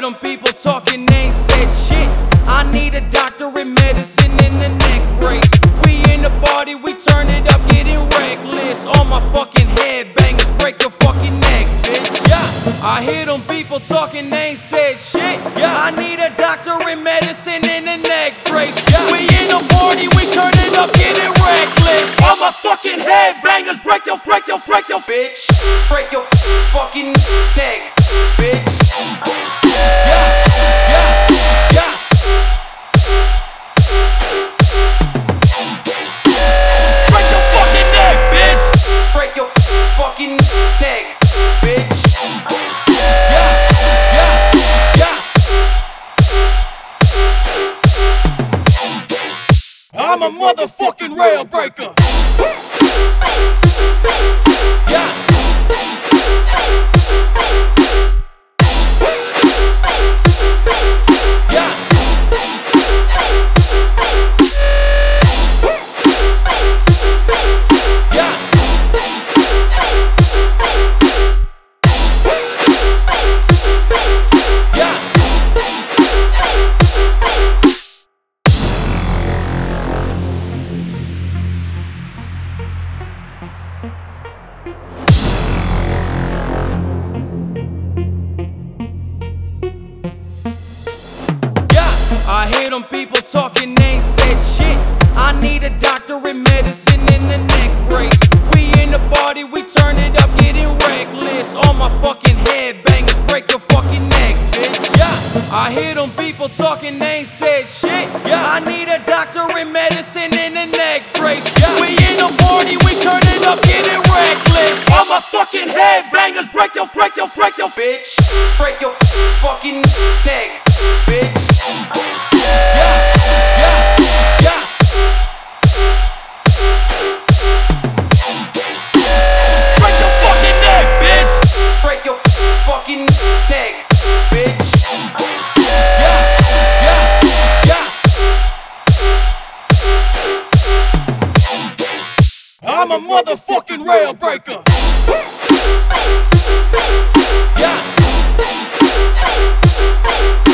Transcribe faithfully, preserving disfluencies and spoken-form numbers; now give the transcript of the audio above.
them people talking, they ain't said shit. I need a doctor in medicine in the neck brace. We in the party, we turn it up, getting reckless. All my fucking headbangers break your fucking neck, bitch. Yeah, I hear them people talking, they ain't said shit. Yeah, I need a doctor in medicine in the neck brace. Yeah, we in the party, we turn it up, getting reckless. All my fucking headbangers break your, break your, break your, bitch. Break your fucking neck, bitch. Yeah, yeah, yeah. Break your fucking neck, bitch. Break your fucking neck, bitch. Yeah, yeah, yeah. I'm a motherfucking rail breaker. Yeah. I hear them people talking, they ain't said shit. I need a doctor in medicine in the neck brace. We in the party, we turn it up, getting reckless. All my fucking headbangers break your fucking neck, bitch. Yeah, I hear them people talking, they ain't said shit. Yeah, I need a doctor in medicine in the neck brace. Yeah, we in the party, we turn it up, getting reckless. All my fucking headbangers break your, break your, break your, bitch. Break your fucking neck, bitch. Fucking neck, bitch. Yeah, yeah, yeah. I'm a motherfucking rail breaker. Yeah.